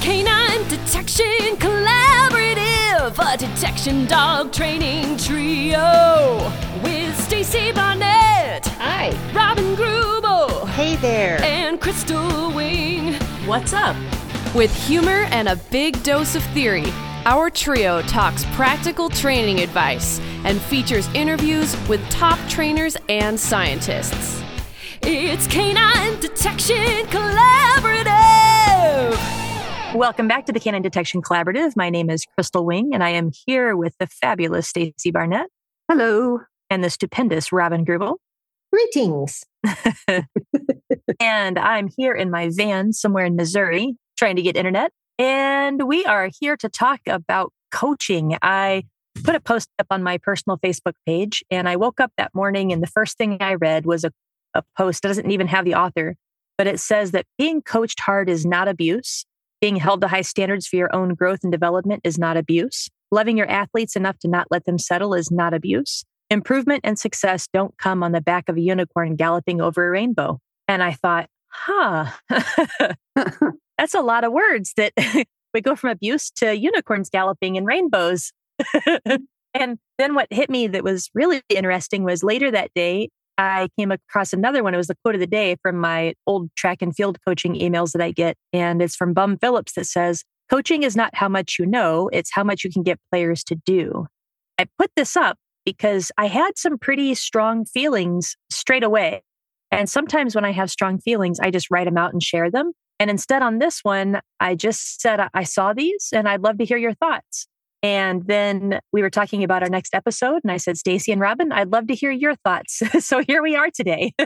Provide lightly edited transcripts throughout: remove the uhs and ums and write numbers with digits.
Canine Detection Collaborative, a detection dog training trio with Stacy Barnett. Hi. Robin Grubel. Hey there. And Crystal Wing. What's up? With humor and a big dose of theory, our trio talks practical training advice and features interviews with top trainers and scientists. It's Canine Detection Collaborative. Welcome back to the Canine Detection Collaborative. My name is Crystal Wing, and I am here with the fabulous Stacy Barnett. Hello. And the stupendous Robin Grubel. Greetings. And I'm here in my van somewhere in Missouri trying to get internet. And we are here to talk about coaching. I put a post up on my personal Facebook page, and I woke up that morning and the first thing I read was a post that doesn't even have the author, but it says that being coached hard is not abuse. Being held to high standards for your own growth and development is not abuse. Loving your athletes enough to not let them settle is not abuse. Improvement and success don't come on the back of a unicorn galloping over a rainbow. And I thought, that's a lot of words that we go from abuse to unicorns galloping and rainbows. And then what hit me that was really interesting was later that day, I came across another one. It was the quote of the day from my old track and field coaching emails that I get. And it's from Bum Phillips that says, coaching is not how much you know, it's how much you can get players to do. I put this up because I had some pretty strong feelings straight away. And sometimes when I have strong feelings, I just write them out and share them. And instead on this one, I just said, I saw these and I'd love to hear your thoughts. And then we were talking about our next episode. And I said, Stacy and Robin, I'd love to hear your thoughts. So here we are today.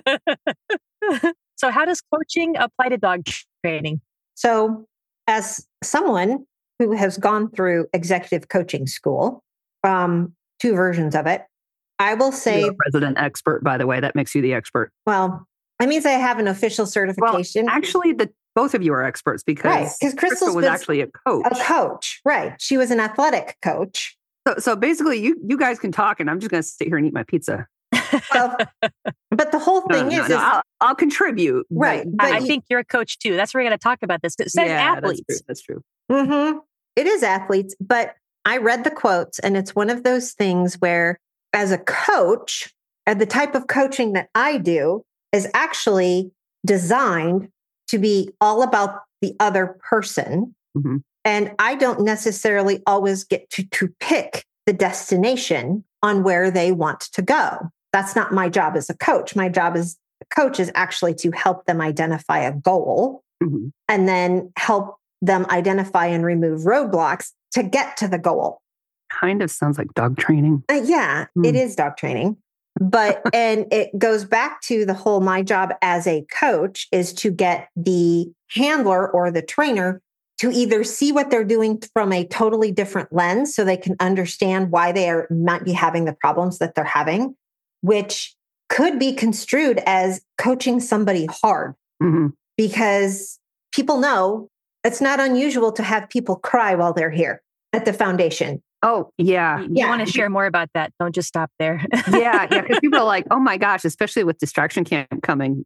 So how does coaching apply to dog training? So as someone who has gone through executive coaching school, two versions of it, I will say... You're a resident expert, by the way. That makes you the expert. Well, that means I have an official certification. Well, actually, both of you are experts because Crystal was actually a coach. A coach, right. She was an athletic coach. So basically, you guys can talk and I'm just going to sit here and eat my pizza. Well, but the whole thing is I'll contribute. Right. But I think you're a coach too. That's where we're going to talk about this. It says athletes. That's true. Mm-hmm. It is athletes, but I read the quotes and it's one of those things where as a coach, the type of coaching that I do is actually designed to be all about the other person. Mm-hmm. And I don't necessarily always get to pick the destination on where they want to go. That's not my job as a coach. My job as a coach is actually to help them identify a goal and then help them identify and remove roadblocks to get to the goal. Kind of sounds like dog training. It is dog training. But, and it goes back to the whole, my job as a coach is to get the handler or the trainer to either see what they're doing from a totally different lens so they can understand why they might be having the problems that they're having, which could be construed as coaching somebody hard because people know it's not unusual to have people cry while they're here at the foundation. Oh, yeah. You want to share more about that. Don't just stop there. Yeah. Because people are like, oh my gosh, especially with distraction camp coming.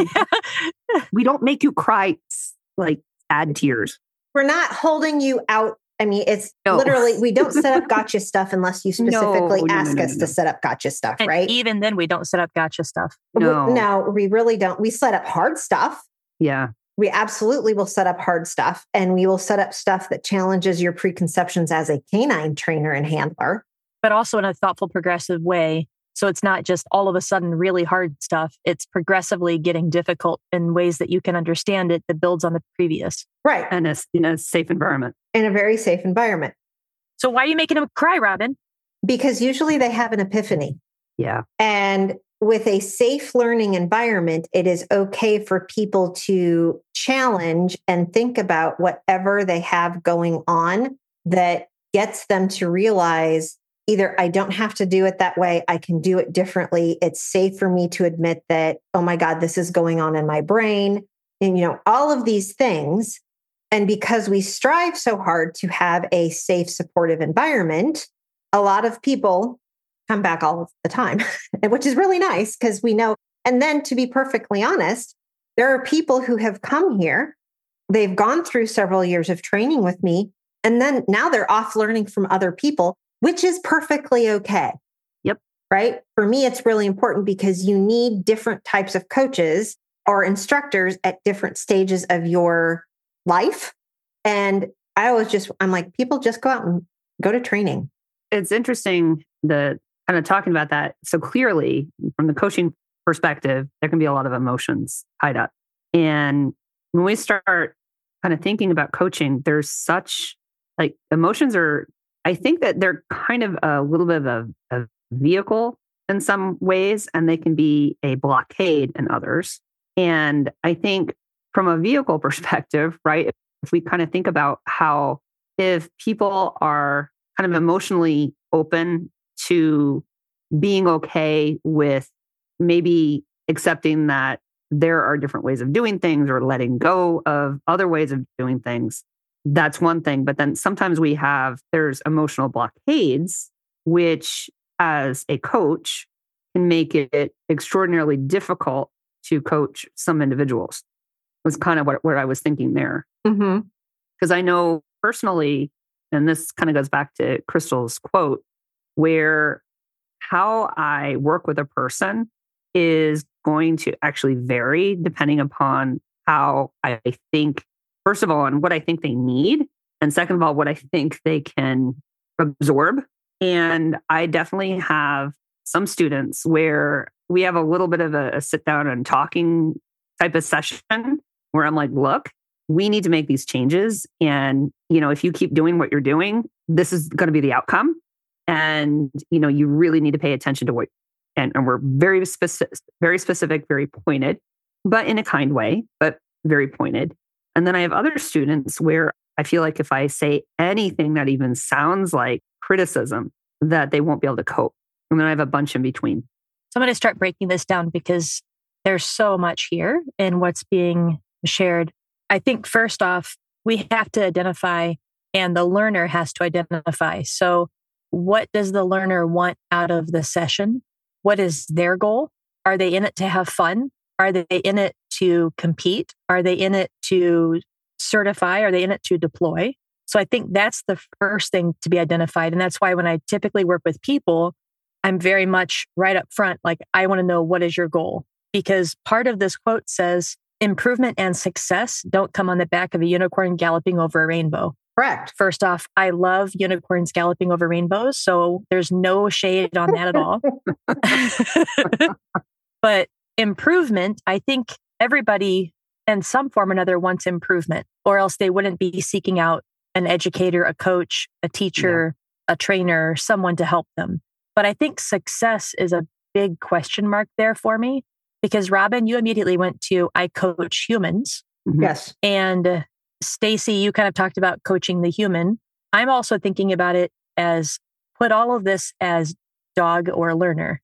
We don't make you cry like sad tears. We're not holding you out. I mean, it's literally, we don't set up gotcha stuff unless you specifically ask us to set up gotcha stuff, and right? Even then, we don't set up gotcha stuff. No, we really don't. We set up hard stuff. Yeah. We absolutely will set up hard stuff, and we will set up stuff that challenges your preconceptions as a canine trainer and handler. But also in a thoughtful, progressive way. So it's not just all of a sudden really hard stuff. It's progressively getting difficult in ways that you can understand it that builds on the previous. Right. And in a safe environment. In a very safe environment. So why are you making them cry, Robin? Because usually they have an epiphany. Yeah. And with a safe learning environment, it is okay for people to challenge and think about whatever they have going on that gets them to realize either I don't have to do it that way, I can do it differently. It's safe for me to admit that, oh my God, this is going on in my brain. And, all of these things. And because we strive so hard to have a safe, supportive environment, a lot of people come back all of the time, which is really nice because we know. And then to be perfectly honest, there are people who have come here they've gone through several years of training with me. And then now they're off learning from other people, which is perfectly okay. Yep. Right. For me, it's really important because you need different types of coaches or instructors at different stages of your life. And I'm like, people just go out and go to training. It's interesting kind of talking about that. So clearly, from the coaching perspective, there can be a lot of emotions tied up. And when we start kind of thinking about coaching, there's such like emotions I think that they're kind of a little bit of a vehicle in some ways, and they can be a blockade in others. And I think from a vehicle perspective, right, if we kind of think about how if people are kind of emotionally open to being okay with maybe accepting that there are different ways of doing things or letting go of other ways of doing things, that's one thing. But then sometimes there's emotional blockades, which as a coach can make it extraordinarily difficult to coach some individuals. Was kind of what I was thinking there. Because I know personally, and this kind of goes back to Crystal's quote, where how I work with a person is going to actually vary depending upon how I think, first of all, on what I think they need, and second of all, what I think they can absorb. And I definitely have some students where we have a little bit of a sit down and talking type of session where I'm like, look, we need to make these changes. And, if you keep doing what you're doing, this is going to be the outcome. And, you really need to pay attention to what, and we're very specific, very pointed, but in a kind way, but very pointed. And then I have other students where I feel like if I say anything that even sounds like criticism, that they won't be able to cope. And then I have a bunch in between. So I'm going to start breaking this down because there's so much here in what's being shared. I think first off, we have to identify, and the learner has to identify. So what does the learner want out of the session? What is their goal? Are they in it to have fun? Are they in it to compete? Are they in it to certify? Are they in it to deploy? So I think that's the first thing to be identified. And that's why when I typically work with people, I'm very much right up front, like, I want to know, what is your goal? Because part of this quote says, improvement and success don't come on the back of a unicorn galloping over a rainbow. Correct. First off, I love unicorns galloping over rainbows, so there's no shade on that at all. But improvement, I think everybody in some form or another wants improvement, or else they wouldn't be seeking out an educator, a coach, a teacher, a trainer, someone to help them. But I think success is a big question mark there for me. Because Robin, you immediately went to, I coach humans. Yes. And Stacy, you kind of talked about coaching the human. I'm also thinking about it as put all of this as dog or learner.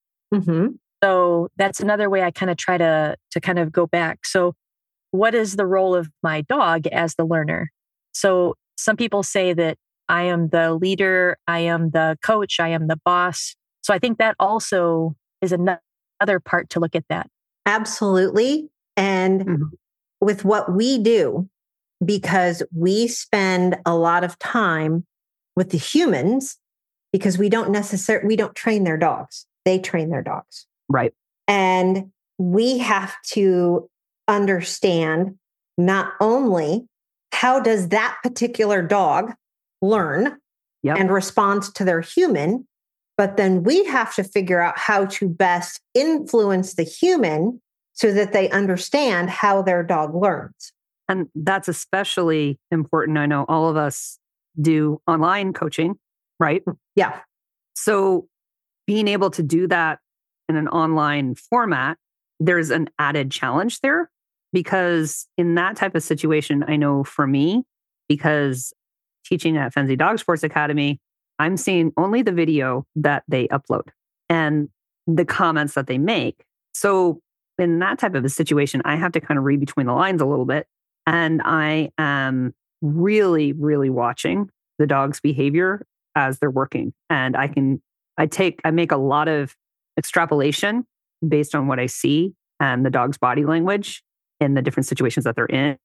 So that's another way I kind of try to kind of go back. So what is the role of my dog as the learner? So some people say that I am the leader, I am the coach, I am the boss. So I think that also is another part to look at that. Absolutely. And with what we do, because we spend a lot of time with the humans, because we don't train their dogs. They train their dogs. Right. And we have to understand not only how does that particular dog learn and respond to their human, but then we have to figure out how to best influence the human so that they understand how their dog learns. And that's especially important. I know all of us do online coaching, right? Yeah. So being able to do that in an online format, there's an added challenge there, because in that type of situation, I know for me, because teaching at Fenzi Dog Sports Academy, I'm seeing only the video that they upload and the comments that they make. So in that type of a situation, I have to kind of read between the lines a little bit. And I am really, really watching the dog's behavior as they're working. And I make a lot of extrapolation based on what I see and the dog's body language in the different situations that they're in.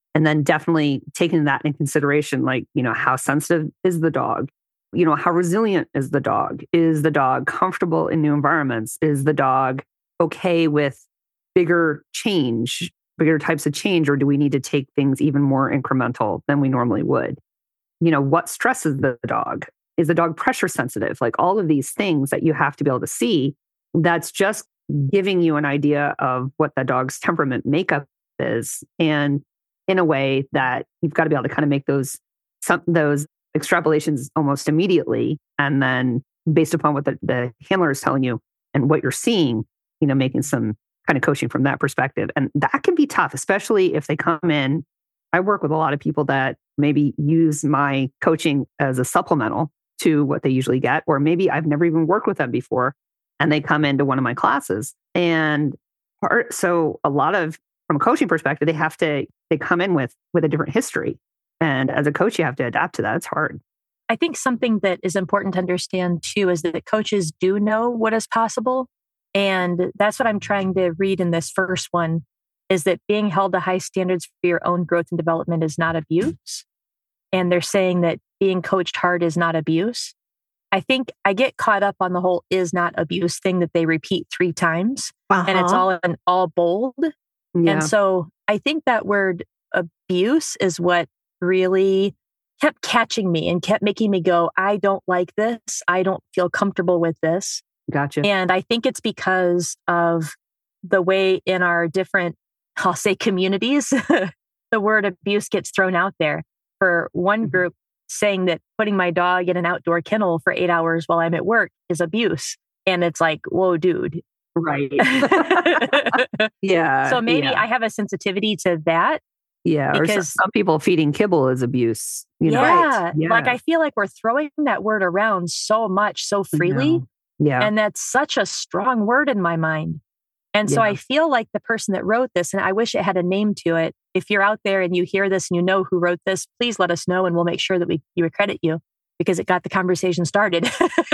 And then definitely taking that in consideration, like, how sensitive is the dog? How resilient is the dog? Is the dog comfortable in new environments? Is the dog okay with bigger types of change, or do we need to take things even more incremental than we normally would? What stresses the dog? Is the dog pressure sensitive? Like all of these things that you have to be able to see, that's just giving you an idea of what the dog's temperament makeup is. And in a way that you've got to be able to kind of make those extrapolations almost immediately. And then based upon what the handler is telling you and what you're seeing, making some kind of coaching from that perspective. And that can be tough, especially if they come in. I work with a lot of people that maybe use my coaching as a supplemental to what they usually get, or maybe I've never even worked with them before and they come into one of my classes. And so a lot of, from a coaching perspective, they come in with a different history. And as a coach, you have to adapt to that. It's hard. I think something that is important to understand too is that coaches do know what is possible. And that's what I'm trying to read in this first one, is that being held to high standards for your own growth and development is not abuse. And they're saying that being coached hard is not abuse. I think I get caught up on the whole is not abuse thing that they repeat 3 times. And it's all bold. Yeah. And so I think that word abuse is what really kept catching me and kept making me go, I don't like this. I don't feel comfortable with this. Gotcha. And I think it's because of the way in our different, I'll say communities, the word abuse gets thrown out there. For one group, saying that putting my dog in an outdoor kennel for 8 hours while I'm at work is abuse. And it's like, whoa, dude. Right. Yeah. So maybe I have a sensitivity to that. Yeah. Or some people feeding kibble is abuse. Yeah. Like I feel like we're throwing that word around so much, so freely. Yeah. And that's such a strong word in my mind. And so I feel like the person that wrote this, and I wish it had a name to it. If you're out there and you hear this and you know who wrote this, please let us know and we'll make sure that we credit you because it got the conversation started.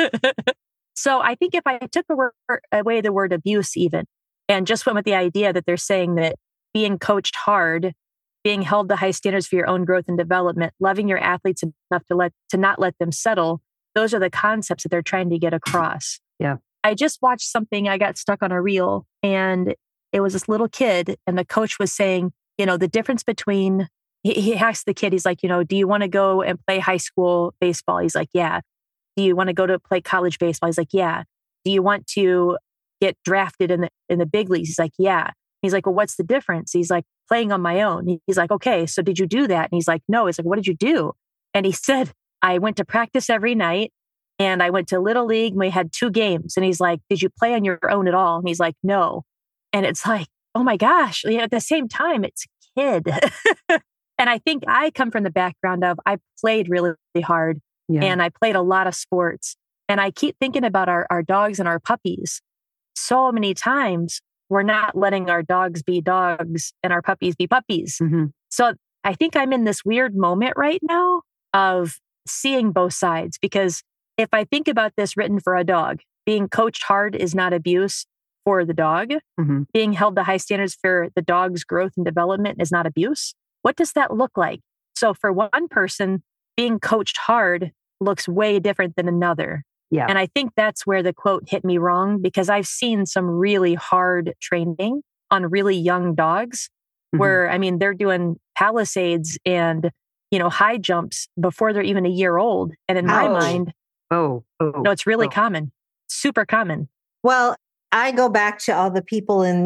So I think if I took away the word abuse even and just went with the idea that they're saying that being coached hard, being held to high standards for your own growth and development, loving your athletes enough to not let them settle, those are the concepts that they're trying to get across. Yeah. I just watched something, I got stuck on a reel, and it was this little kid, and the coach was saying, the difference between, he asked the kid, he's like, do you want to go and play high school baseball? He's like, yeah. Do you want to go to play college baseball? He's like, yeah. Do you want to get drafted in the big leagues? He's like, yeah. He's like, well, what's the difference? He's like, playing on my own. He's like, okay, so did you do that? And he's like, no. He's like, what did you do? And he said, I went to practice every night. And I went to Little League and we had 2 games. And he's like, did you play on your own at all? And he's like, no. And it's like, oh my gosh, at the same time, it's a kid. And I think I come from the background of I played really, really hard and I played a lot of sports. And I keep thinking about our dogs and our puppies. So many times we're not letting our dogs be dogs and our puppies be puppies. Mm-hmm. So I think I'm in this weird moment right now of seeing both sides, because if I think about this written for a dog, being coached hard is not abuse for the dog. Mm-hmm. Being held to high standards for the dog's growth and development is not abuse. What does that look like? So for one person, being coached hard looks way different than another. Yeah. And I think that's where the quote hit me wrong, because I've seen some really hard training on really young dogs where, they're doing palisades and, high jumps before they're even a year old. And in my mind, no, it's really common, super common. Well, I go back to all the people in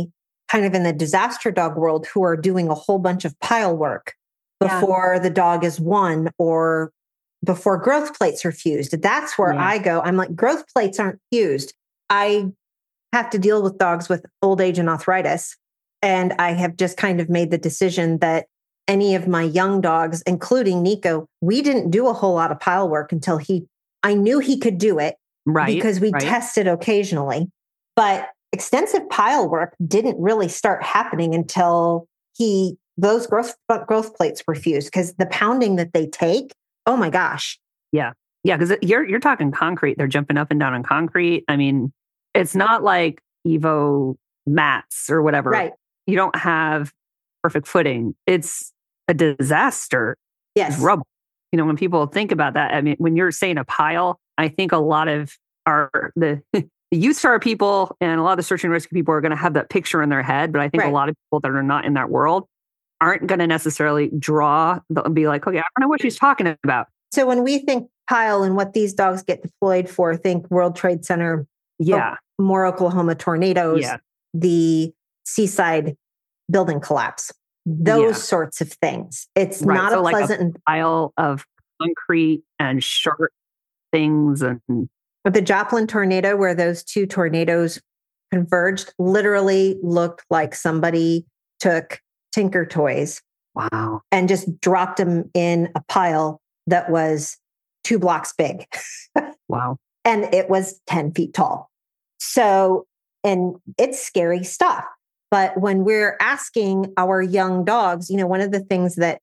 the disaster dog world who are doing a whole bunch of pile work before the dog is won or before growth plates are fused. That's where I go. I'm like, growth plates aren't fused. I have to deal with dogs with old age and arthritis. And I have just kind of made the decision that any of my young dogs, including Nico, we didn't do a whole lot of pile work until I knew he could do it because we tested occasionally, but extensive pile work didn't really start happening until those growth plates were fused, because the pounding that they take, oh my gosh. Yeah. Yeah. Because you're talking concrete. They're jumping up and down on concrete. It's not like Evo mats or whatever. Right. You don't have perfect footing. It's a disaster Yes. is rubble. You know, when people think about that, I mean, when you're saying a pile, I think a lot of the youth star people and a lot of the search and rescue people are going to have that picture in their head. But I think a lot of people that are not in that world aren't going to necessarily be like, okay, I don't know what she's talking about. So when we think pile and what these dogs get deployed for, think World Trade Center, more Oklahoma tornadoes, the Seaside building collapse, those sorts of things. It's not a pleasant pile of concrete and short things. And the Joplin tornado, where those two tornadoes converged, literally looked like somebody took Tinker Toys and just dropped them in a pile that was 2 blocks big. Wow. And it was 10 feet tall. So, and it's scary stuff. But when we're asking our young dogs, you know, one of the things that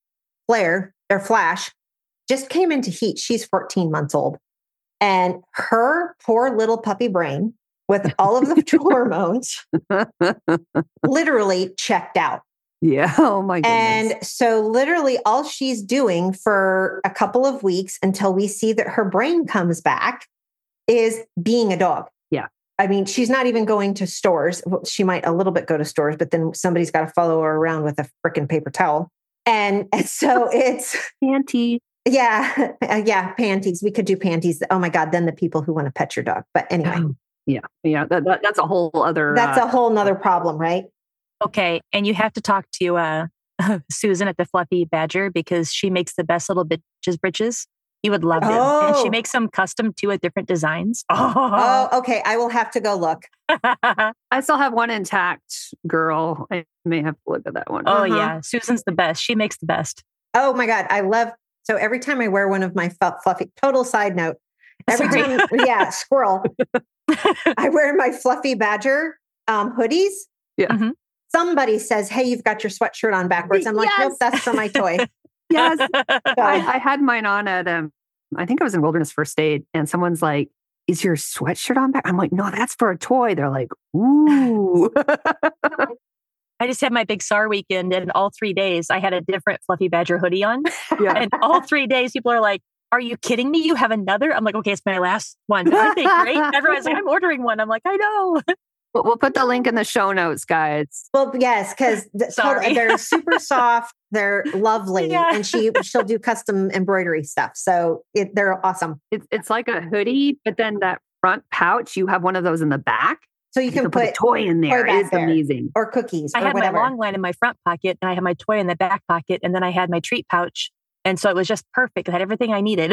Flash just came into heat. She's 14 months old. And her poor little puppy brain with all of the hormones literally checked out. Yeah. Oh my goodness. And so literally all she's doing for a couple of weeks until we see that her brain comes back is being a dog. Yeah. I mean, she's not even going to stores. Well, she might a little bit go to stores, but then somebody's got to follow her around with a freaking paper towel. And so it's panty. Yeah. Panties. We could do panties. Oh my God. Then the people who want to pet your dog. But anyway. Yeah. That's a whole other. That's a whole nother problem, right? Okay. And you have to talk to Susan at the Fluffy Badger because she makes the best little bitches britches. You would love them. And she makes them custom too at different designs. Oh, okay. I will have to go look. I still have one intact, girl. I may have to look at that one. Oh, yeah. Susan's the best. She makes the best. Oh, my God. So every time I wear one of my fluffy, total side note, squirrel, I wear my Fluffy Badger hoodies. Yeah. Mm-hmm. Somebody says, hey, you've got your sweatshirt on backwards. I'm like, nope, that's for my toy. Yes. I had mine on at, I think I was in Wilderness First Aid, and someone's like, is your sweatshirt on back? I'm like, no, that's for a toy. They're like, ooh. I just had my big SAR weekend, and all 3 days I had a different Fluffy Badger hoodie on. Yeah. And all 3 days people are like, are you kidding me? You have another? I'm like, okay, it's my last one. Aren't they great? Everyone's like, I'm ordering one. I'm like, I know. We'll put the link in the show notes, guys. Well, yes, because they're super soft. They're lovely. Yeah. And she'll do custom embroidery stuff. So they're awesome. It's like a hoodie, but then that front pouch, you have one of those in the back. So you can put a toy in there. It's amazing. Or cookies. I had whatever. my long line in my front pocket, and I had my toy in the back pocket, and then I had my treat pouch. And so it was just perfect. I had everything I needed.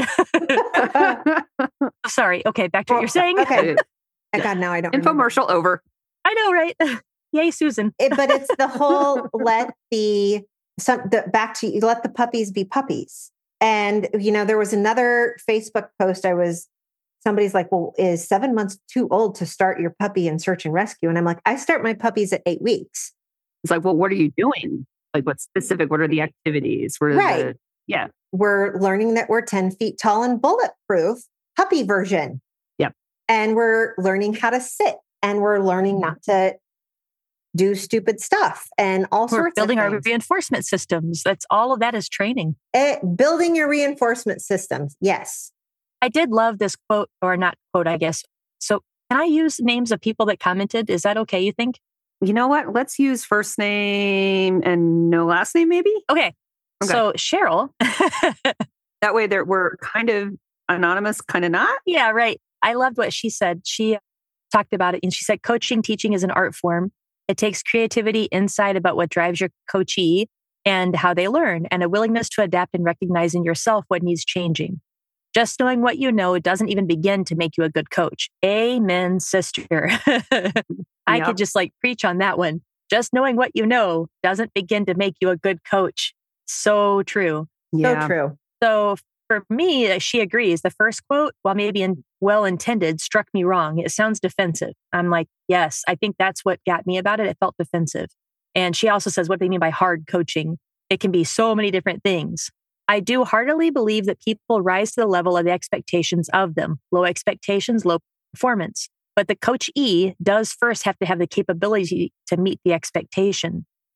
Sorry. Okay, back to what you're saying. Okay. God, now I don't Infomercial over. I know, right? Yay, Susan. But it's the whole let the puppies be puppies. And, you know, there was another Facebook post somebody's like, well, is 7 months too old to start your puppy in search and rescue? And I'm like, I start my puppies at 8 weeks. It's like, well, what are you doing? Like, what's specific? What are the activities? Yeah. We're learning that we're 10 feet tall and bulletproof, puppy version. Yep. And we're learning how to sit, and we're learning not to do stupid stuff and all sorts of things. Building our reinforcement systems. All of that is training. Building your reinforcement systems. Yes. I did love this quote, or not quote, I guess. So can I use names of people that commented? Is that okay, you think? You know what? Let's use first name and no last name, maybe? Okay. So Cheryl. That way we're kind of anonymous, kind of not. Yeah, right. I loved what she said. She talked about it, and she said, coaching, teaching is an art form. It takes creativity, insight about what drives your coachee and how they learn, and a willingness to adapt and recognize in yourself what needs changing. Just knowing what you know doesn't even begin to make you a good coach. Amen, sister. I could just preach on that one. Just knowing what you know doesn't begin to make you a good coach. So true. Yeah. So true. So for me, she agrees. The first quote, while maybe well-intended, struck me wrong. It sounds defensive. I'm like, yes, I think that's what got me about it. It felt defensive. And she also says what they mean by hard coaching. It can be so many different things. I do heartily believe that people rise to the level of the expectations of them. Low expectations, low performance. But the coachee does first have to have the capability to meet the expectation.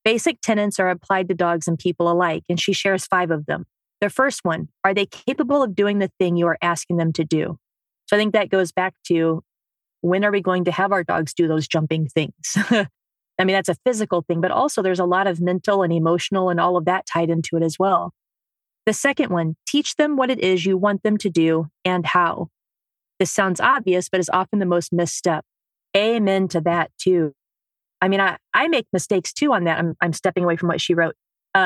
Basic tenets are applied to dogs and people alike, and she shares 5 of them. The first one, are they capable of doing the thing you are asking them to do? So I think that goes back to, when are we going to have our dogs do those jumping things? I mean, that's a physical thing, but also there's a lot of mental and emotional and all of that tied into it as well. The second one, teach them what it is you want them to do and how. This sounds obvious, but is often the most missed step. Amen to that too. I mean, I make mistakes too on that. I'm stepping away from what she wrote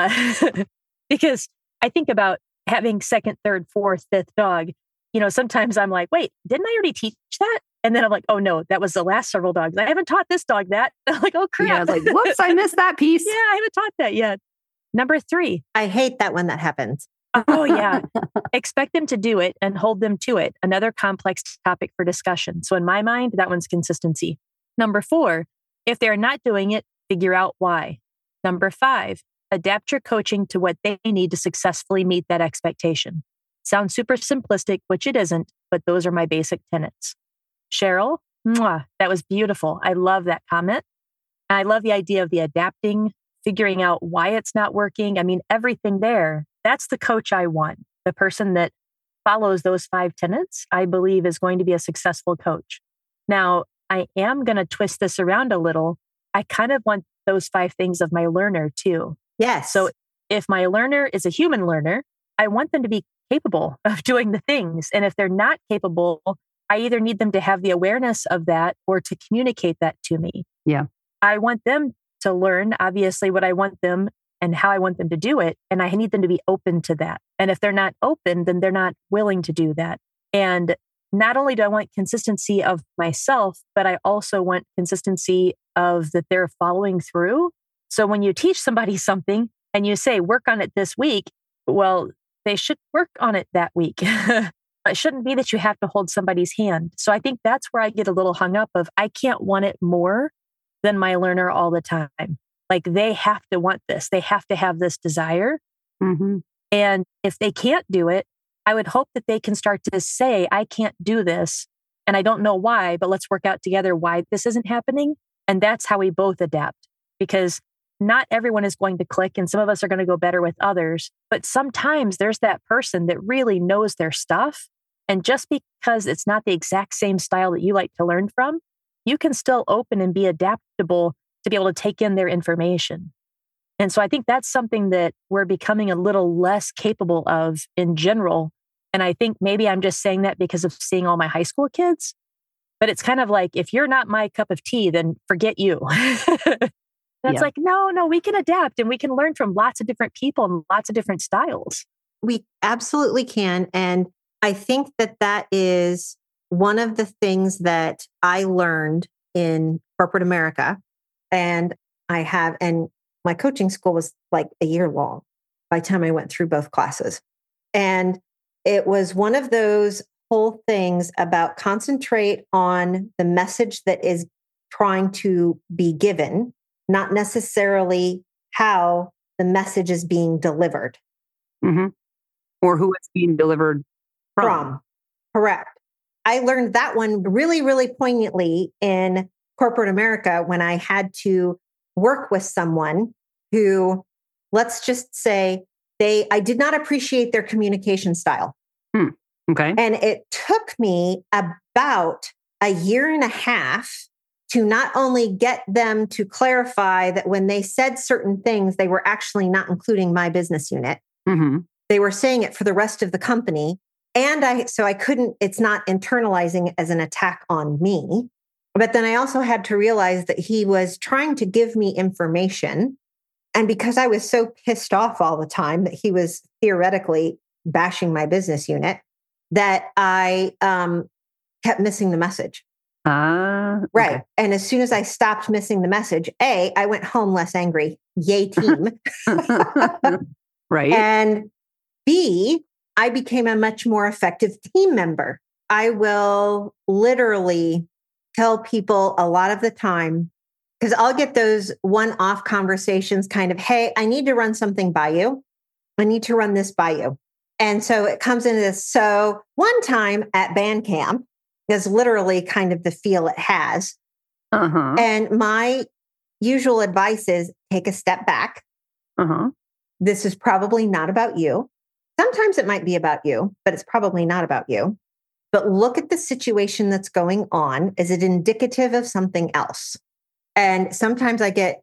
because I think about having second, third, fourth, fifth dog. Sometimes I'm like, wait, didn't I already teach that? And then I'm like, oh no, that was the last several dogs. I haven't taught this dog that. I'm like, oh crap. Yeah, I was like, whoops, I missed that piece. Yeah, I haven't taught that yet. Number 3. I hate that when that happens. Oh yeah. Expect them to do it and hold them to it. Another complex topic for discussion. So in my mind, that one's consistency. Number 4, if they're not doing it, figure out why. Number 5, adapt your coaching to what they need to successfully meet that expectation. Sounds super simplistic, which it isn't, but those are my basic tenets. Cheryl, mwah, that was beautiful. I love that comment. And I love the idea of the adapting, figuring out why it's not working. I mean, everything there. That's the coach I want. The person that follows those 5 tenets, I believe, is going to be a successful coach. Now, I am going to twist this around a little. I kind of want those 5 things of my learner too. Yes. So if my learner is a human learner, I want them to be capable of doing the things. And if they're not capable, I either need them to have the awareness of that or to communicate that to me. Yeah. I want them to learn, obviously, what I want them and how I want them to do it. And I need them to be open to that. And if they're not open, then they're not willing to do that. And not only do I want consistency of myself, but I also want consistency of that they're following through. So when you teach somebody something and you say, work on it this week, well, they should work on it that week. It shouldn't be that you have to hold somebody's hand. So I think that's where I get a little hung up of, I can't want it more than my learner all the time. Like they have to want this. They have to have this desire. Mm-hmm. And if they can't do it, I would hope that they can start to say, I can't do this. And I don't know why, but let's work out together why this isn't happening. And that's how we both adapt, because not everyone is going to click and some of us are going to go better with others. But sometimes there's that person that really knows their stuff. And just because it's not the exact same style that you like to learn from, you can still open and be adaptable to be able to take in their information. And so I think that's something that we're becoming a little less capable of in general. And I think maybe I'm just saying that because of seeing all my high school kids. But it's kind of like, if you're not my cup of tea, then forget you. That's like, no, we can adapt and we can learn from lots of different people and lots of different styles. We absolutely can. And I think that is one of the things that I learned in corporate America. And my coaching school was like a year long by the time I went through both classes. And it was one of those whole things about concentrate on the message that is trying to be given, not necessarily how the message is being delivered. Mm-hmm. Or who it's being delivered from. Correct. I learned that one really, really poignantly in corporate America when I had to work with someone who, let's just say, I did not appreciate their communication style. Okay. And it took me about a year and a half to not only get them to clarify that when they said certain things, they were actually not including my business unit. Mm-hmm. They were saying it for the rest of the company. And it's not internalizing it as an attack on me. But then I also had to realize that he was trying to give me information. And because I was so pissed off all the time that he was theoretically bashing my business unit, that I kept missing the message. Okay. Right. And as soon as I stopped missing the message, I went home less angry. Yay, team. Right. And B, I became a much more effective team member. I will literally tell people a lot of the time, because I'll get those one-off conversations kind of, hey, I need to run something by you. I need to run this by you. And so it comes into this. So one time at band camp is literally kind of the feel it has. Uh-huh. And my usual advice is take a step back. Uh-huh. This is probably not about you. Sometimes it might be about you, but it's probably not about you. But look at the situation that's going on. Is it indicative of something else? And sometimes I get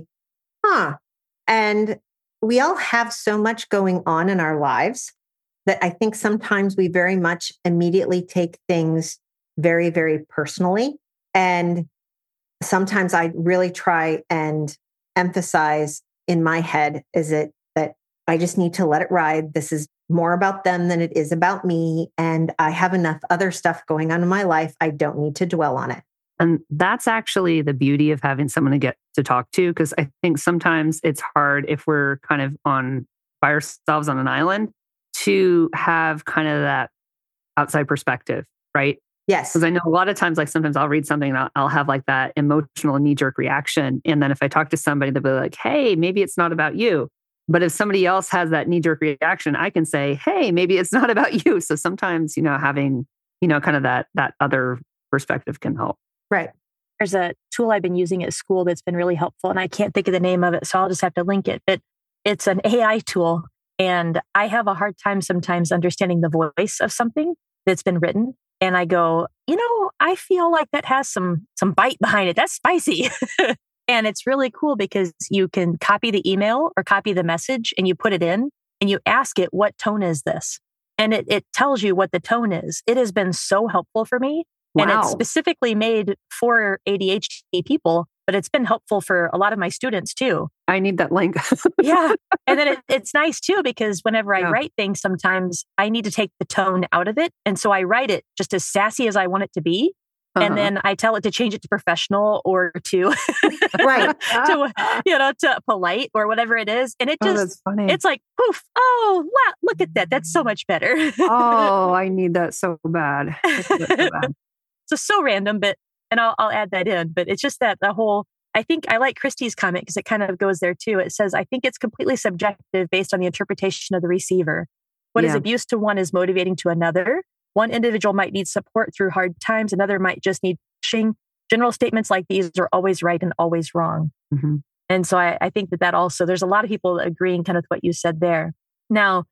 and we all have so much going on in our lives that I think sometimes we very much immediately take things very, very personally. And sometimes I really try and emphasize in my head, is it that I just need to let it ride? This is more about them than it is about me. And I have enough other stuff going on in my life. I don't need to dwell on it. And that's actually the beauty of having someone to get to talk to, because I think sometimes it's hard if we're kind of by ourselves on an island to have kind of that outside perspective, right? Yes. Because I know a lot of times, like sometimes I'll read something and I'll have like that emotional knee-jerk reaction. And then if I talk to somebody, they'll be like, hey, maybe it's not about you. But if somebody else has that knee-jerk reaction, I can say, hey, maybe it's not about you. So sometimes, having, kind of that other perspective can help. Right. There's a tool I've been using at school that's been really helpful, and I can't think of the name of it, so I'll just have to link it. But it's an AI tool, and I have a hard time sometimes understanding the voice of something that's been written. And I go, I feel like that has some bite behind it. That's spicy. And it's really cool because you can copy the email or copy the message and you put it in and you ask it, what tone is this? And it tells you what the tone is. It has been so helpful for me. Wow. And it's specifically made for ADHD people, but it's been helpful for a lot of my students too. I need that link. Yeah. And then it's nice too, because whenever I write things, sometimes I need to take the tone out of it. And so I write it just as sassy as I want it to be. Uh-huh. And then I tell it to change it to professional or to, right. to polite or whatever it is. And it just, it's like, poof. Oh, wow. Look at that. That's so much better. Oh, I need that so bad. So random, and I'll add that in, but it's just that the whole, I think I like Christy's comment because it kind of goes there too. It says, I think it's completely subjective based on the interpretation of the receiver. What is abuse to one is motivating to another. One individual might need support through hard times. Another might just need pushing. General statements like these are always right and always wrong. Mm-hmm. And so I think that also, there's a lot of people agreeing kind of with what you said there. Now,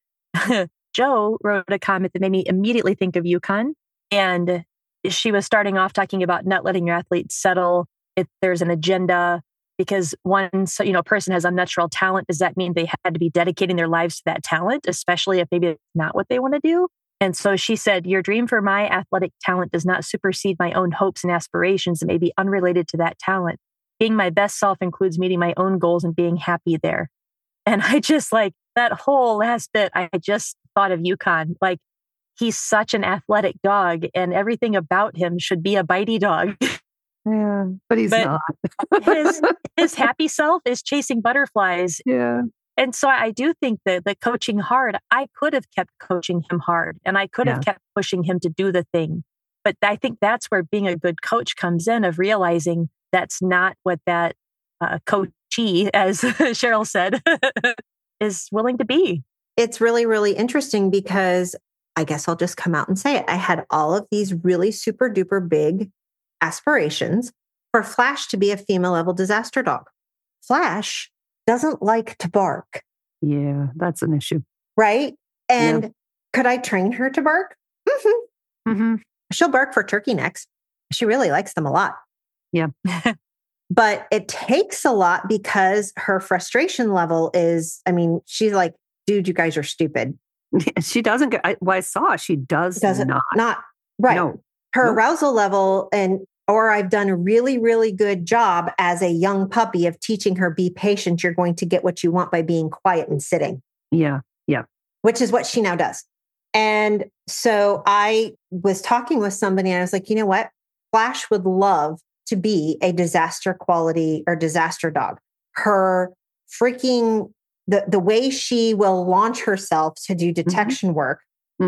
Joe wrote a comment that made me immediately think of UConn. And she was starting off talking about not letting your athletes settle if there's an agenda, because one person has unnatural talent. Does that mean they had to be dedicating their lives to that talent, especially if maybe it's not what they want to do? And so she said, your dream for my athletic talent does not supersede my own hopes and aspirations and may be unrelated to that talent. Being my best self includes meeting my own goals and being happy there. And I just like that whole last bit, I just thought of UConn. Like, he's such an athletic dog and everything about him should be a bitey dog. Yeah, but he's not. his happy self is chasing butterflies. Yeah. And so I do think that the coaching hard, I could have kept coaching him hard and I could have kept pushing him to do the thing. But I think that's where being a good coach comes in, of realizing that's not what that coachee, as Cheryl said, is willing to be. It's really, really interesting because I guess I'll just come out and say it. I had all of these really super duper big aspirations for Flash to be a female level disaster dog. Flash doesn't like to bark. Yeah, that's an issue. Right? And could I train her to bark? Mm-hmm. Mm-hmm. She'll bark for turkey necks. She really likes them a lot. Yeah. But it takes a lot because her frustration level is, she's like, dude, you guys are stupid. She doesn't get, I saw she doesn't not right. No. Her arousal level or I've done a really, really good job as a young puppy of teaching her, be patient. You're going to get what you want by being quiet and sitting. Yeah. Yeah. Which is what she now does. And so I was talking with somebody and I was like, you know what? Flash would love to be a disaster quality or disaster dog. Her freaking, the way she will launch herself to do detection work,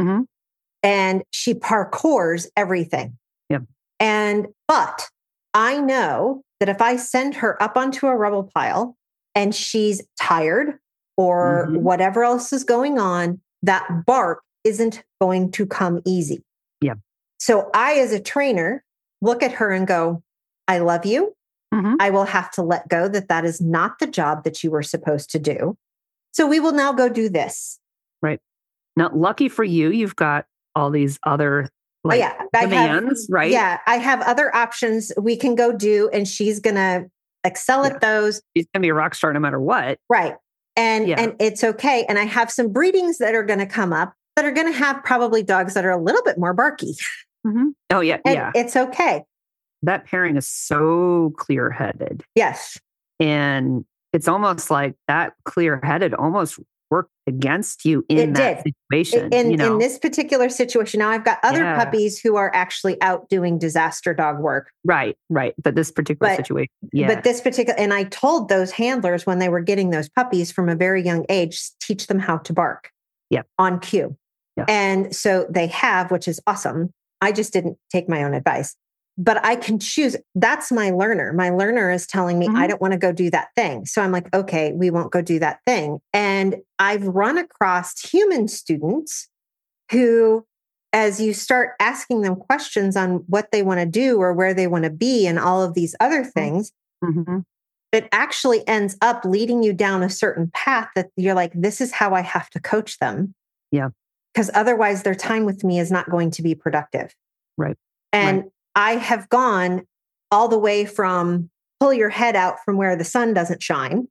and she parkours everything. Yep. But I know that if I send her up onto a rubble pile and she's tired or whatever else is going on, that bark isn't going to come easy. Yeah. So I, as a trainer, look at her and go, I love you. I will have to let go that is not the job that you were supposed to do. So we will now go do this. Right. Now, lucky for you, you've got all these other demands, right? Yeah, I have other options we can go do, and she's going to excel at those. She's going to be a rock star no matter what. Right. And it's okay. And I have some breedings that are going to come up that are going to have probably dogs that are a little bit more barky. Mm-hmm. Oh, yeah. And it's okay. That pairing is so clear-headed. Yes. And it's almost like that clear-headed almost worked against you in that situation. In this particular situation. Now I've got other puppies who are actually out doing disaster dog work. Right. But this particular situation. Yeah. But this particular, and I told those handlers when they were getting those puppies from a very young age, teach them how to bark on cue. Yeah. And so they have, which is awesome. I just didn't take my own advice. But I can choose. That's my learner. My learner is telling me, I don't want to go do that thing. So I'm like, okay, we won't go do that thing. And I've run across human students who, as you start asking them questions on what they want to do or where they want to be and all of these other things, it actually ends up leading you down a certain path that you're like, this is how I have to coach them. Yeah. Because otherwise their time with me is not going to be productive. Right. And I have gone all the way from pull your head out from where the sun doesn't shine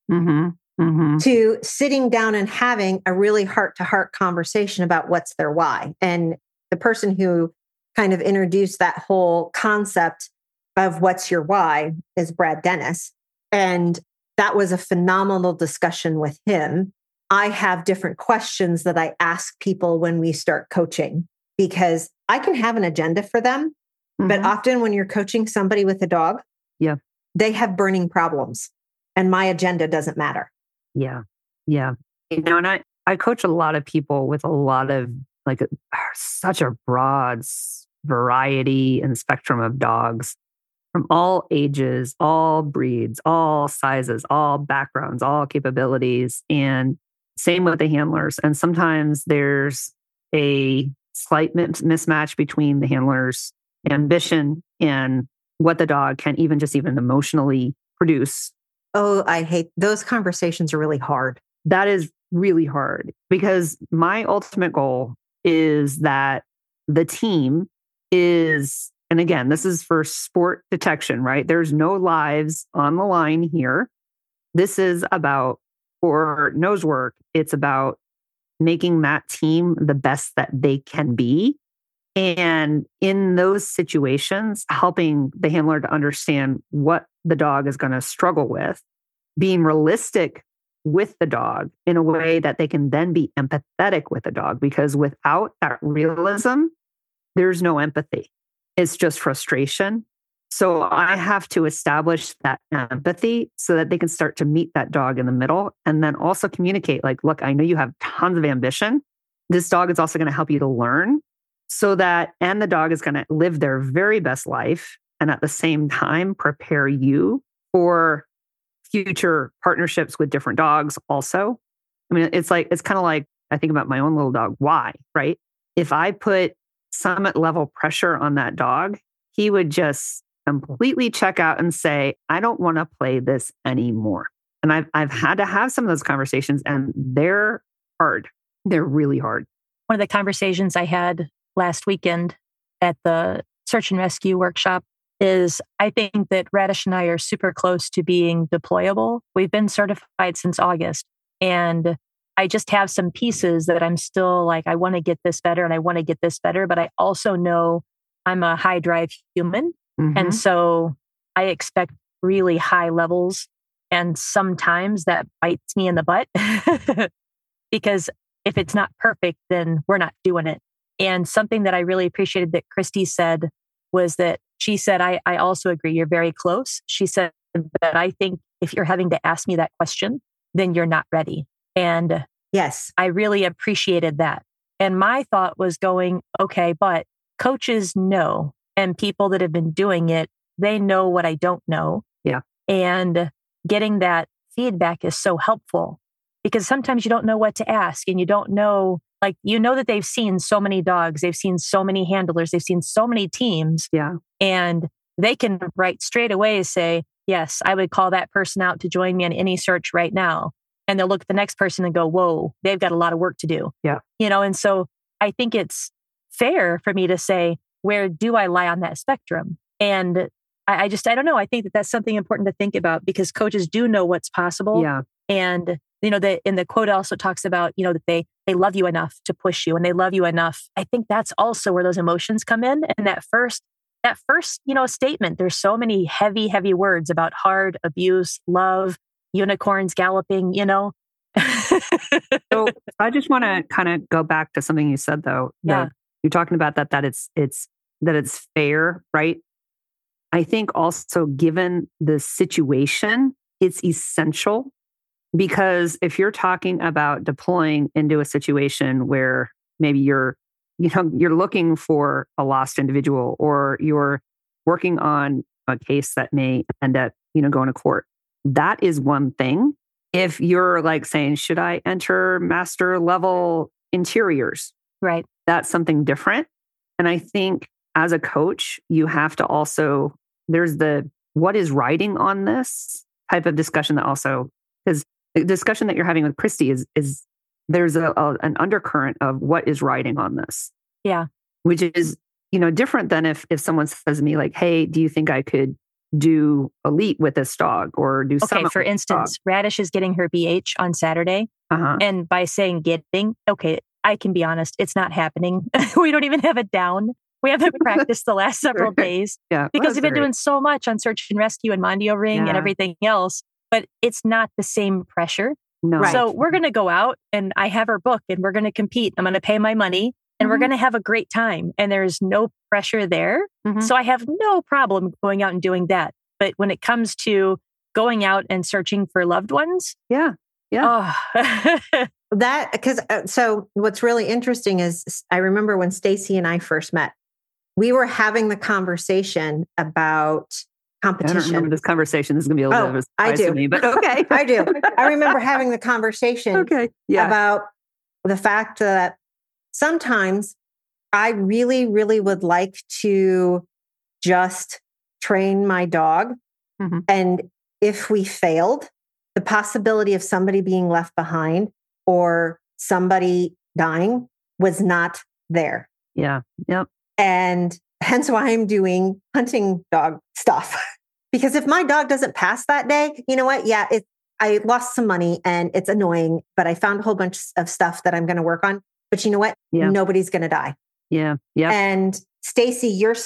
to sitting down and having a really heart-to-heart conversation about what's their why. And the person who kind of introduced that whole concept of what's your why is Brad Dennis. And that was a phenomenal discussion with him. I have different questions that I ask people when we start coaching because I can have an agenda for them. But often when you're coaching somebody with a dog, they have burning problems and my agenda doesn't matter. Yeah. And I coach a lot of people with a lot of such a broad variety and spectrum of dogs from all ages, all breeds, all sizes, all backgrounds, all capabilities. And same with the handlers. And sometimes there's a slight mismatch between the handlers' ambition and what the dog can even emotionally produce. Oh, I hate those conversations are really hard. That is really hard because my ultimate goal is that the team is, and again, this is for sport detection, right? There's no lives on the line here. This is about, for nose work, it's about making that team the best that they can be. And in those situations, helping the handler to understand what the dog is going to struggle with, being realistic with the dog in a way that they can then be empathetic with the dog. Because without that realism, there's no empathy. It's just frustration. So I have to establish that empathy so that they can start to meet that dog in the middle and then also communicate like, look, I know you have tons of ambition. This dog is also going to help you to learn. So that, and the dog is going to live their very best life and at the same time prepare you for future partnerships with different dogs also. I mean, it's kind of like, I think about my own little dog, Y, right? If I put summit level pressure on that dog, he would just completely check out and say, I don't want to play this anymore. And I've had to have some of those conversations and they're hard. They're really hard. One of the conversations I had last weekend at the search and rescue workshop is I think that Radish and I are super close to being deployable. We've been certified since August. And I just have some pieces that I'm still like, I want to get this better and I want to get this better. But I also know I'm a high drive human. And so I expect really high levels. And sometimes that bites me in the butt because if it's not perfect, then we're not doing it. And something that I really appreciated that Christy said was that she said, I also agree, you're very close. She said that I think if you're having to ask me that question, then you're not ready. And yes, I really appreciated that. And my thought was going, okay, but coaches know, and people that have been doing it, they know what I don't know. Yeah. And getting that feedback is so helpful because sometimes you don't know what to ask and you don't know. Like, you know that they've seen so many dogs, they've seen so many handlers, they've seen so many teams. Yeah. And they can right straight away say, yes, I would call that person out to join me on any search right now. And they'll look at the next person and go, whoa, they've got a lot of work to do. Yeah. And so I think it's fair for me to say, where do I lie on that spectrum? And I don't know. I think that that's something important to think about because coaches do know what's possible. Yeah. And, in the quote also talks about, that they love you enough to push you and they love you enough. I think that's also where those emotions come in. And that first, statement, there's so many heavy, heavy words about hard, abuse, love, unicorns galloping, So I just want to kind of go back to something you said though. Yeah. You're talking about that it's fair, right? I think also given the situation, it's essential because if you're talking about deploying into a situation where maybe you're looking for a lost individual or you're working on a case that may end up, going to court, that is one thing. If you're like saying, should I enter master level interiors? Right. That's something different. And I think as a coach, you have to also, there's what is riding on this type of discussion that also, because the discussion that you're having with Christy is there's an undercurrent of what is riding on this. Yeah. Which is, different than if someone says to me like, hey, do you think I could do elite with this dog or do Okay, for instance, Radish is getting her BH on Saturday. And by saying getting, okay, I can be honest, it's not happening. We don't even have it down. We haven't practiced the last several days because we've been doing so much on search and rescue and Mondio Ring and everything else, but it's not the same pressure. No. Right. So we're going to go out and I have her book and we're going to compete. I'm going to pay my money and we're going to have a great time. And there's no pressure there. So I have no problem going out and doing that. But when it comes to going out and searching for loved ones. Yeah. So what's really interesting is I remember when Stacy and I first met, we were having the conversation about competition. I don't remember this conversation. This is going to be a little bit of a surprise to me, but okay. I do. I remember having the conversation about the fact that sometimes I really, really would like to just train my dog. And if we failed, the possibility of somebody being left behind or somebody dying was not there. Yeah. Yep. And hence why I'm doing hunting dog stuff. Because if my dog doesn't pass that day, you know what? Yeah, I lost some money and it's annoying, but I found a whole bunch of stuff that I'm going to work on. But you know what? Yeah. Nobody's going to die. Yeah. Yeah. And Stacy,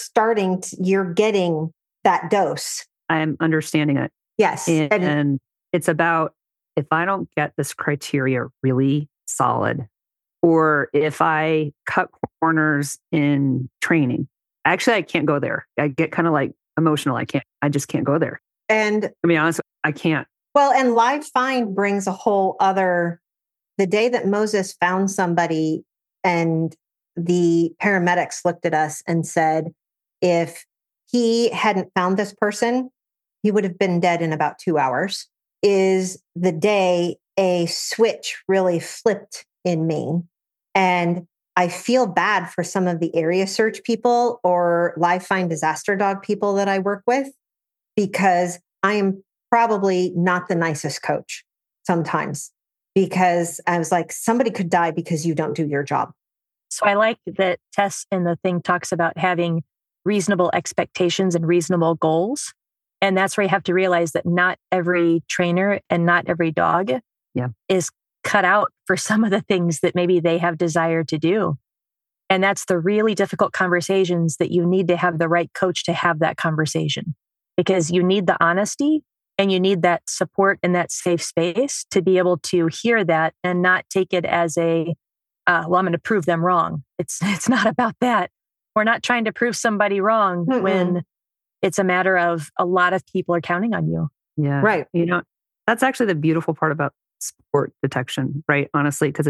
you're getting that dose. I'm understanding it. Yes. And it's about if I don't get this criteria really solid, or if I cut corners in training, actually, I can't go there. I get kind of like emotional. I just can't go there. And to be honest, I can't. Well, and live find brings a whole other, the day that Moses found somebody and the paramedics looked at us and said, if he hadn't found this person, he would have been dead in about 2 hours, is the day a switch really flipped in me. And I feel bad for some of the area search people or live find disaster dog people that I work with, because I am probably not the nicest coach sometimes, because I was like, somebody could die because you don't do your job. So I like that Tess in the thing talks about having reasonable expectations and reasonable goals. And that's where you have to realize that not every trainer and not every dog is cut out for some of the things that maybe they have desire to do. And that's the really difficult conversations that you need to have the right coach to have that conversation, because you need the honesty and you need that support and that safe space to be able to hear that and not take it as well, I'm going to prove them wrong. It's not about that. We're not trying to prove somebody wrong when it's a matter of a lot of people are counting on you. Yeah. Right. That's actually the beautiful part about sport detection, right? Honestly, because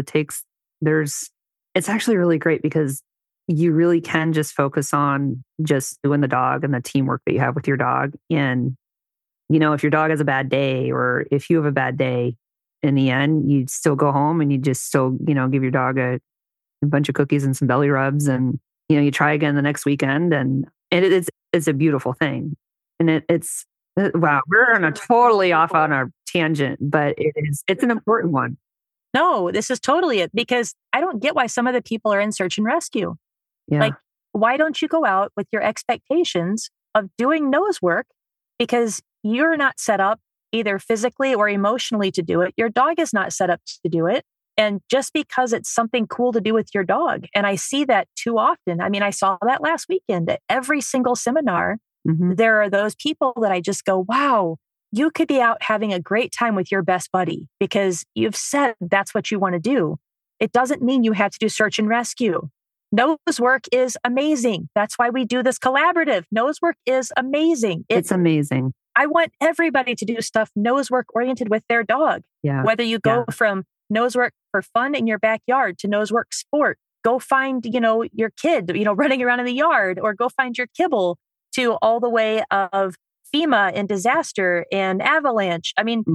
it's actually really great because you really can just focus on just doing the dog and the teamwork that you have with your dog. And, if your dog has a bad day or if you have a bad day, in the end, you still go home and you just still, give your dog a bunch of cookies and some belly rubs and, you try again the next weekend. And it's a beautiful thing. And it's wow, we're on a totally off on our tangent, but it's an important one. No, this is totally it, because I don't get why some of the people are in search and rescue. Yeah. Like, why don't you go out with your expectations of doing nose work? Because you're not set up either physically or emotionally to do it. Your dog is not set up to do it. And just because it's something cool to do with your dog. And I see that too often. I mean, I saw that last weekend at every single seminar. There are those people that I just go, wow, you could be out having a great time with your best buddy because you've said that's what you want to do. It doesn't mean you have to do search and rescue. Nose work is amazing. That's why we do this collaborative. Nose work is amazing. It's amazing. I want everybody to do stuff nose work oriented with their dog. Yeah. Whether you go from nose work for fun in your backyard to nose work sport, go find, your kid, running around in the yard, or go find your kibble, to all the way of FEMA and disaster and avalanche. I mean,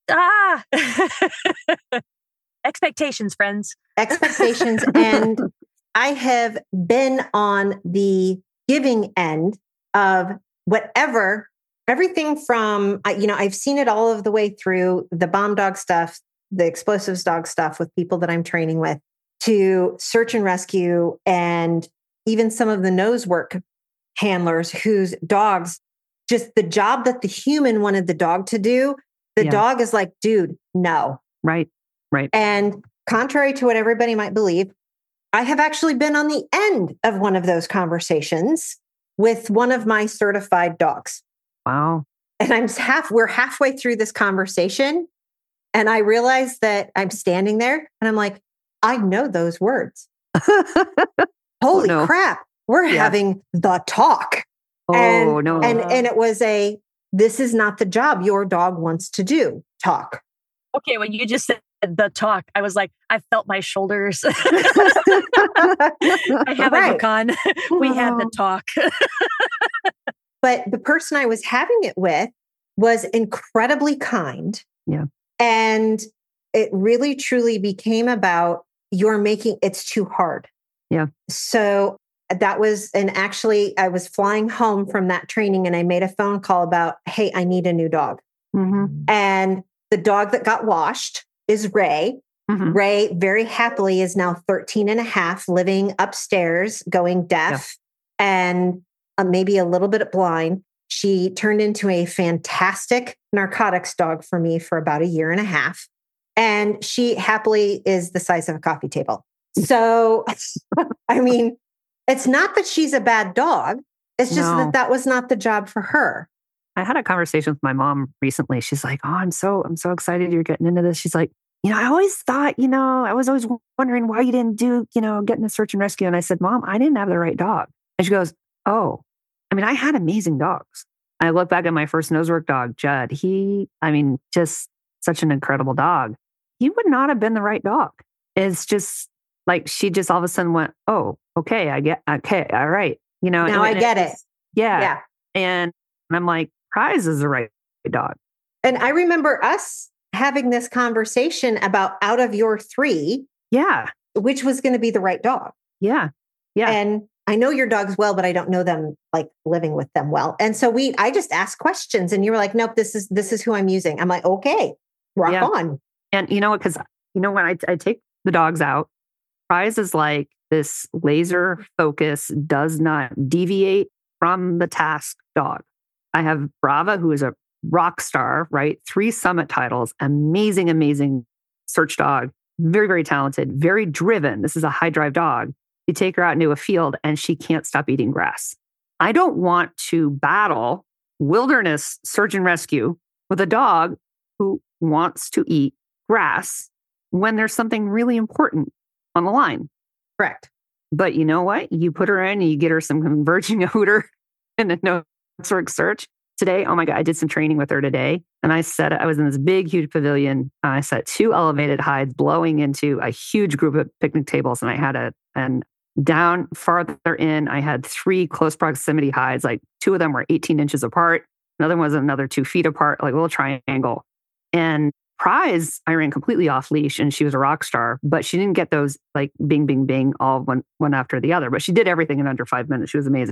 expectations, friends. Expectations. And I have been on the giving end of whatever, everything from, I've seen it all of the way through the bomb dog stuff, the explosives dog stuff with people that I'm training with, to search and rescue, and even some of the nose work handlers whose dogs, just the job that the human wanted the dog to do, the dog is like, dude, no. Right. And contrary to what everybody might believe, I have actually been on the end of one of those conversations with one of my certified dogs. Wow. And we're halfway through this conversation, and I realize that I'm standing there and I'm like, I know those words. Holy crap. We're having the talk. And it was this is not the job your dog wants to do, talk. Okay, when you just said the talk, I was like, I felt my shoulders. I have a book on. We had the talk. But the person I was having it with was incredibly kind. Yeah. And it really, truly became about it's too hard. Yeah. So that was, and actually I was flying home from that training and I made a phone call about, hey, I need a new dog. And the dog that got washed is Ray. Ray very happily is now 13 and a half, living upstairs, going deaf and maybe a little bit blind. She turned into a fantastic narcotics dog for me for about a year and a half. And she happily is the size of a coffee table. So, I mean, it's not that she's a bad dog. It's just that was not the job for her. I had a conversation with my mom recently. She's like, "Oh, I'm so excited you're getting into this." She's like, I always thought, I was always wondering why you didn't do, getting a search and rescue." And I said, "Mom, I didn't have the right dog." And she goes, "Oh, I had amazing dogs." I look back at my first nosework dog, Judd. Just such an incredible dog. He would not have been the right dog. It's just like, she just all of a sudden went, "Oh, okay, all right." Now I get it. Yeah. And I'm like, Prize is the right dog. And I remember us having this conversation about out of your three, which was going to be the right dog. Yeah. And I know your dogs well, but I don't know them, like living with them well. And so I just asked questions and you were like, "Nope, this is who I'm using." I'm like, "Okay, rock on." And because when I take the dogs out, Prize is like this laser focus, does not deviate from the task dog. I have Brava, who is a rock star, right? 3 summit titles, amazing search dog, very, very talented, very driven. This is a high drive dog. You take her out into a field and she can't stop eating grass. I don't want to battle wilderness search and rescue with a dog who wants to eat grass when there's something really important on the line. Correct. But you know what? You put her in and you get her some converging odor and a nosework search. Today, oh my God, I did some training with her today. And I was in this big, huge pavilion. I set 2 elevated hides blowing into a huge group of picnic tables. And I had and down farther in, I had 3 close proximity hides. Like 2 of them were 18 inches apart. Another one was another 2 feet apart, like a little triangle. And Prize, I ran completely off leash and she was a rock star, but she didn't get those like bing, bing, bing, all one after the other. But she did everything in under 5 minutes. She was amazing.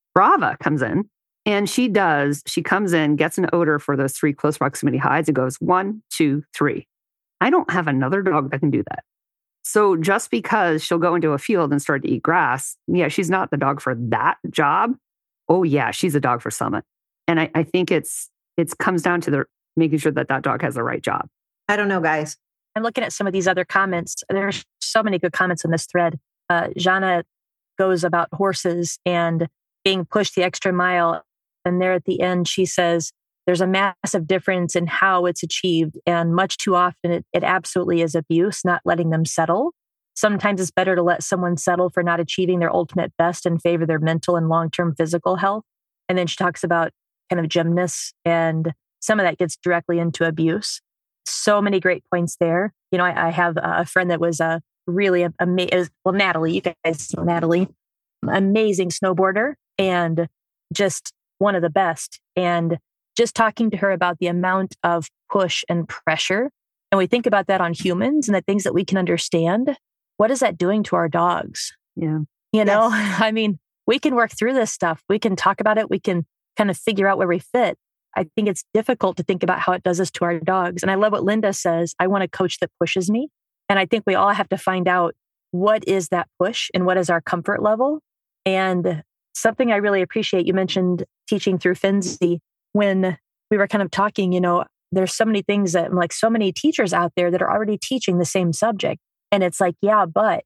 Brava comes in and she comes in, gets an odor for those 3 close proximity hides and goes 1, 2, 3. I don't have another dog that can do that. So just because she'll go into a field and start to eat grass, yeah, she's not the dog for that job. Oh yeah, she's a dog for Summit. And I think it comes down to making sure that dog has the right job. I don't know, guys. I'm looking at some of these other comments. There's so many good comments in this thread. Jana goes about horses and being pushed the extra mile. And there at the end, she says, there's a massive difference in how it's achieved. And much too often, it absolutely is abuse, not letting them settle. Sometimes it's better to let someone settle for not achieving their ultimate best and favor their mental and long-term physical health. And then she talks about kind of gymnasts, and some of that gets directly into abuse. So many great points there. You know, I have a friend that was really amazing. Well, Natalie, you guys know Natalie, amazing snowboarder and just one of the best. And just talking to her about the amount of push and pressure. And we think about that on humans and the things that we can understand. What is that doing to our dogs? Yeah. You know, I mean, we can work through this stuff. We can talk about it. We can kind of figure out where we fit. I think it's difficult to think about how it does this to our dogs. And I love what Linda says. I want a coach that pushes me. And I think we all have to find out what is that push and what is our comfort level. And something I really appreciate, you mentioned teaching through Finzi. When we were kind of talking, you know, there's so many things that like so many teachers out there that are already teaching the same subject. And it's like, yeah, but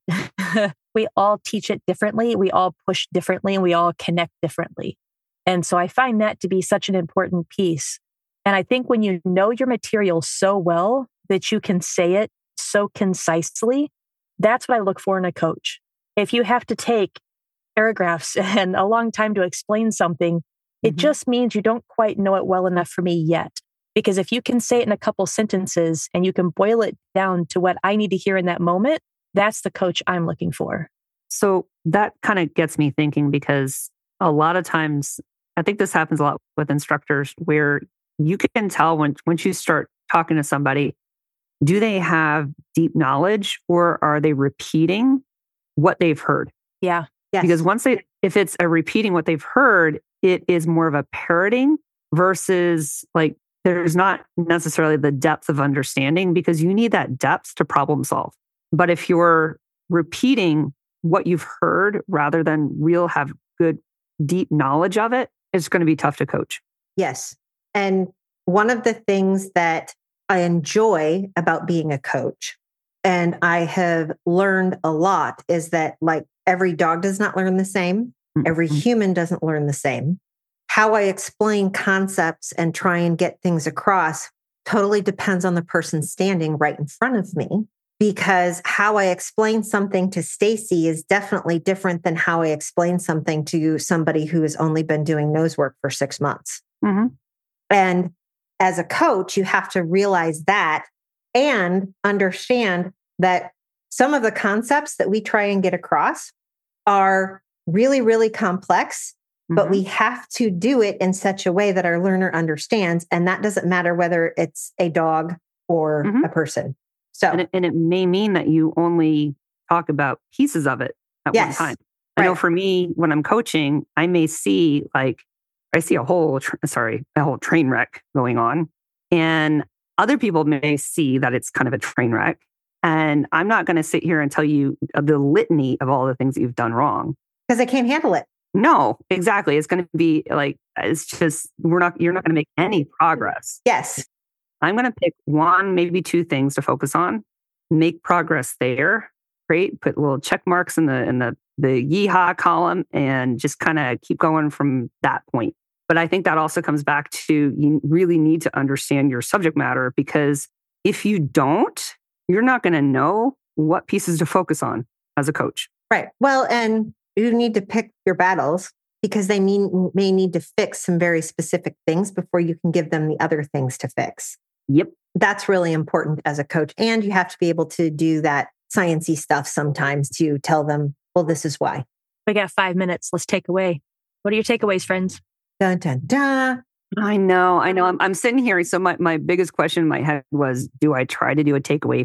we all teach it differently. We all push differently and we all connect differently. And so I find that to be such an important piece. And I think when you know your material so well that you can say it so concisely, that's what I look for in a coach. If you have to take paragraphs and a long time to explain something, it just means you don't quite know it well enough for me yet. Because if you can say it in a couple sentences and you can boil it down to what I need to hear in that moment, that's the coach I'm looking for. So that kind of gets me thinking, because a lot of times, I think this happens a lot with instructors where you can tell once you start talking to somebody, do they have deep knowledge or are they repeating what they've heard? Yeah. Yes. Because if it's a repeating what they've heard, it is more of a parroting versus like, there's not necessarily the depth of understanding, because you need that depth to problem solve. But if you're repeating what you've heard rather than have good, deep knowledge of it, it's going to be tough to coach. Yes. And one of the things that I enjoy about being a coach, and I have learned a lot, is that like every dog does not learn the same. Every human doesn't learn the same. How I explain concepts and try and get things across totally depends on the person standing right in front of me, because how I explain something to Stacy is definitely different than how I explain something to somebody who has only been doing nose work for 6 months. And as a coach, you have to realize that and understand that some of the concepts that we try and get across are really, really complex. But we have to do it in such a way that our learner understands. And that doesn't matter whether it's a dog or a person. So, and it may mean that you only talk about pieces of it at one time. I know for me, when I'm coaching, I may see I see a whole train wreck going on. And other people may see that it's kind of a train wreck. And I'm not going to sit here and tell you the litany of all the things that you've done wrong. Because I can't handle it. No, exactly. It's going to be it's just, you're not going to make any progress. Yes. I'm going to pick 1, maybe 2 things to focus on, make progress there. Great. Put little check marks in the yeehaw column and just kind of keep going from that point. But I think that also comes back to, you really need to understand your subject matter, because if you don't, you're not going to know what pieces to focus on as a coach. Right. Well, and you need to pick your battles, because they may need to fix some very specific things before you can give them the other things to fix. Yep. That's really important as a coach. And you have to be able to do that sciencey stuff sometimes to tell them, well, this is why. We got 5 minutes. Let's take away. What are your takeaways, friends? Dun, dun, dun. I know. I'm sitting here. So my biggest question in my head was, do I try to do a takeaway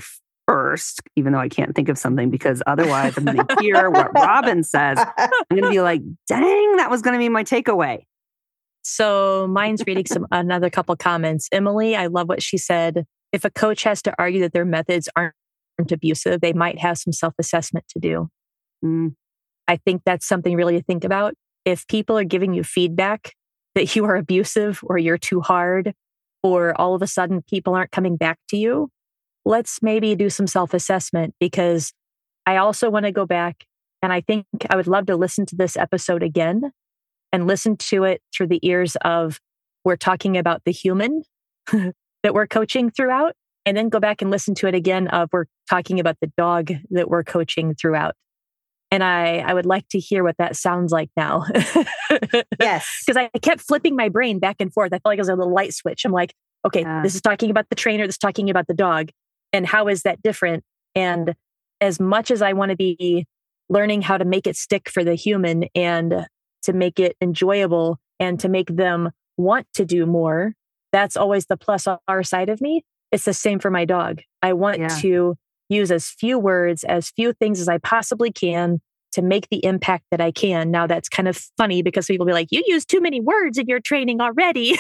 first, even though I can't think of something, because otherwise I'm going to hear what Robin says. I'm going to be like, dang, that was going to be my takeaway. So mine's reading another couple comments. Emily, I love what she said. If a coach has to argue that their methods aren't abusive, they might have some self-assessment to do. I think that's something really to think about. If people are giving you feedback that you are abusive or you're too hard, or all of a sudden people aren't coming back to you, let's maybe do some self-assessment, because I also want to go back and I think I would love to listen to this episode again and listen to it through the ears of, we're talking about the human that we're coaching throughout, and then go back and listen to it again of, we're talking about the dog that we're coaching throughout. And I would like to hear what that sounds like now. Yes. Because I kept flipping my brain back and forth. I felt like it was a little light switch. I'm like, okay, this is talking about the trainer, this is talking about the dog. And how is that different? And as much as I want to be learning how to make it stick for the human and to make it enjoyable and to make them want to do more, that's always the plus R side of me. It's the same for my dog. I want to use as few words, as few things as I possibly can to make the impact that I can. Now that's kind of funny because people will be like, you use too many words in your training already.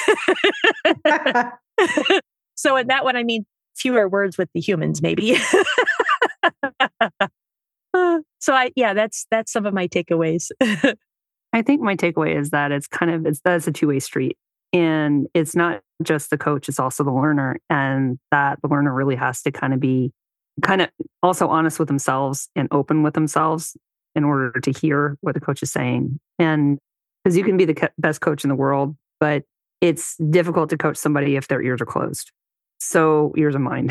So in that one, I mean, fewer words with the humans, maybe. So that's some of my takeaways. I think my takeaway is that that's a two-way street. And it's not just the coach, it's also the learner. And that the learner really has to be also honest with themselves and open with themselves in order to hear what the coach is saying. And because you can be the best coach in the world, but it's difficult to coach somebody if their ears are closed. So ears and mind.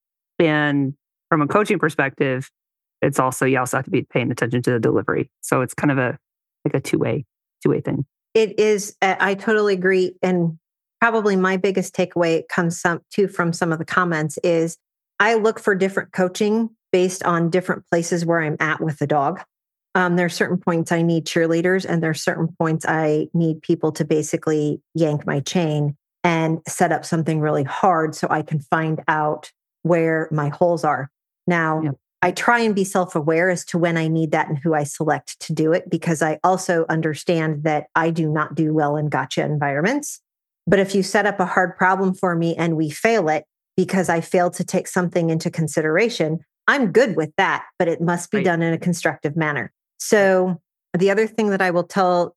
And from a coaching perspective, it's also, you also have to be paying attention to the delivery. So it's kind of a two-way thing. It is. I totally agree. And probably my biggest takeaway comes from some of the comments is I look for different coaching based on different places where I'm at with the dog. There are certain points I need cheerleaders, and there are certain points I need people to basically yank my chain and set up something really hard so I can find out where my holes are. Now, I try and be self-aware as to when I need that and who I select to do it, because I also understand that I do not do well in gotcha environments. But if you set up a hard problem for me and we fail it because I failed to take something into consideration, I'm good with that, but it must be done in a constructive manner. So the other thing that I will tell,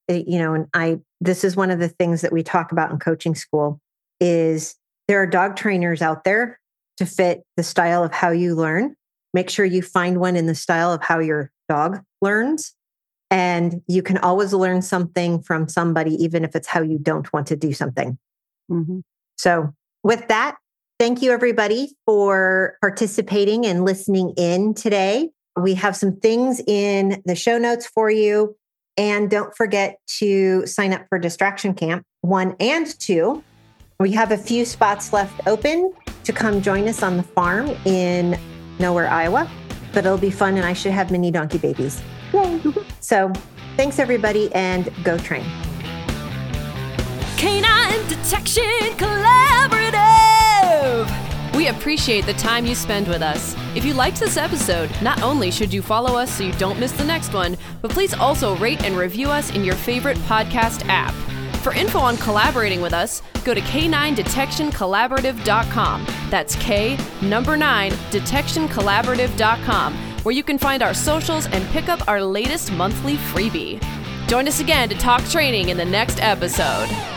this is one of the things that we talk about in coaching school, is there are dog trainers out there to fit the style of how you learn. Make sure you find one in the style of how your dog learns. And you can always learn something from somebody, even if it's how you don't want to do something. Mm-hmm. So with that, thank you everybody for participating and listening in today. We have some things in the show notes for you. And don't forget to sign up for Distraction Camp 1 and 2. We have a few spots left open to come join us on the farm in Nowhere, Iowa. But it'll be fun, and I should have mini donkey babies. Yay. So thanks everybody, and go train. Canine Detection Collaborative. We appreciate the time you spend with us. If you liked this episode, not only should you follow us so you don't miss the next one, but please also rate and review us in your favorite podcast app. For info on collaborating with us, go to K9DetectionCollaborative.com. That's K9DetectionCollaborative.com, where you can find our socials and pick up our latest monthly freebie. Join us again to talk training in the next episode.